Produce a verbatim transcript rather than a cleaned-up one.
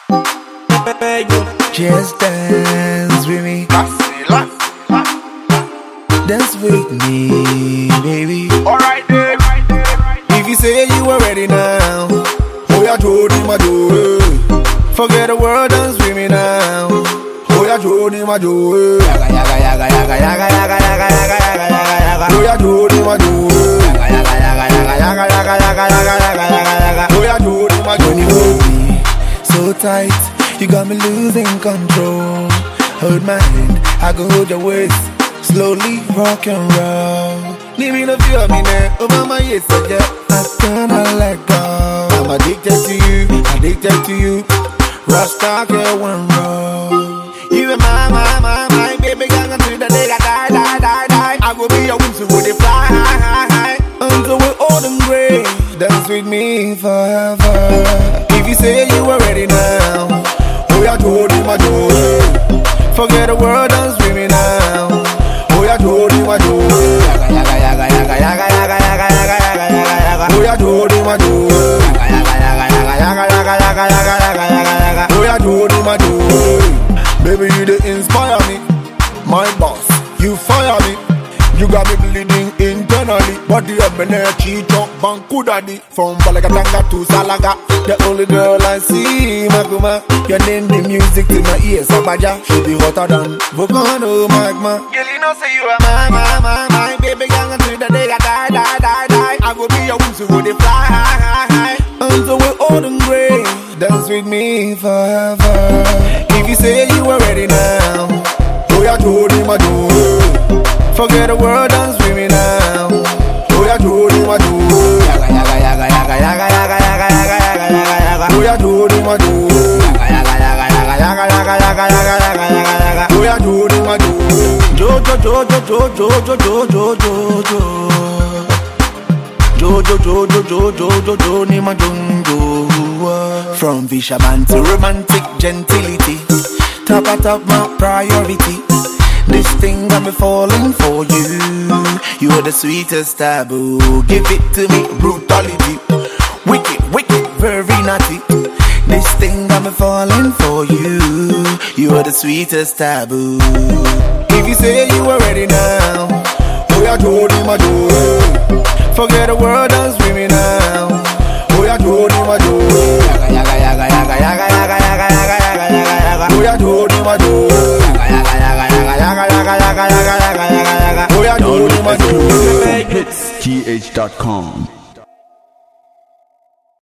Just dance with me. Dance with me, baby. Alright then. If you say you are ready now, oh yeah, Jody, my Jody. Forget the world, dance with me now. Oh yeah, Jody, my Jody. Yaga yaga yaga yaga yaga yaga yaga yaga yaga yaga. Oh yeah, Jody, my Jody. Yaga yaga yaga yaga yaga yaga yaga yaga yaga yaga. Oh yeah, Jody, my Jody. When you hold me so tight, you got me losing control. Hold my hand, I go hold your waist. Slowly rock and roll. Need me to feel me now. Over my yes, so yeah, I cannot let go. I'm addicted to you, addicted to you. Rasta girl one roll. You and my, my, my, my baby girl until the day I die, die, die, die. I go be your wings with it fly high, high, high. Until we're old and gray. Dance with me forever. If you say you are ready now, oh yeah, Jody, my Jody. Forget the world, dance with me now. Oh yeah, Jody, my Jody. Yaga yaga yaga yaga yaga yaga yaga yaga yaga yaga. Oh yeah, Jody, my Jody. Yaga yaga yaga yaga yaga yaga yaga yaga yaga yaga. Oh yeah, Jody, my Jody. Baby, you dey inspire me, my boss. You fire me. You got me bleeding internally. Body up and air, cheat up, banku daddy. From Balagatanga to Salaga, the only girl I see, Maguma. Your name, the music to my ears, Sabaja. She be hotter than volcano magma. Girl, you know say you are my, my, my, my baby girl until the day I die, die, die, die. I go be your wings so they fly high, high, high. Until we're old and gray, dance with me forever. If you say you are ready now, oh yeah, Jody, my Jody. Forget the world, dance with me now. Oh yeah, Jody, my Jody. Yaga yaga yaga yaga yaga yaga yaga yaga yaga yaga yaga. Oh yeah, Jody, my Jody. Yaga yaga yaga yaga yaga yaga yaga yaga yaga yaga. Oh yeah, Jody, my Jody. Jo jo jo jo jo jo jo jo jo jo. Jo jo jo jo jo jo jo jo ni ma junjo. From Fisherman to romantic gentility, top of top my priority. This thing got me falling for you. You are the sweetest taboo. Give it to me, brutality. Wicked, wicked, very naughty. This thing got me falling for you. You are the sweetest taboo. If you say you are ready now, oh yeah, Jody, my Jody. Forget the world, dance with me now. Oh yeah, Jody, my Jody. Yaga yaga yaga yaga yaga yaga yaga yaga yaga yaga. Oh yeah, Jody, my Jody. Yaga yaga yaga yaga yaga yaga yaga yaga yaga yaga. Oh yeah, Jody, my Jody. hits T H dot com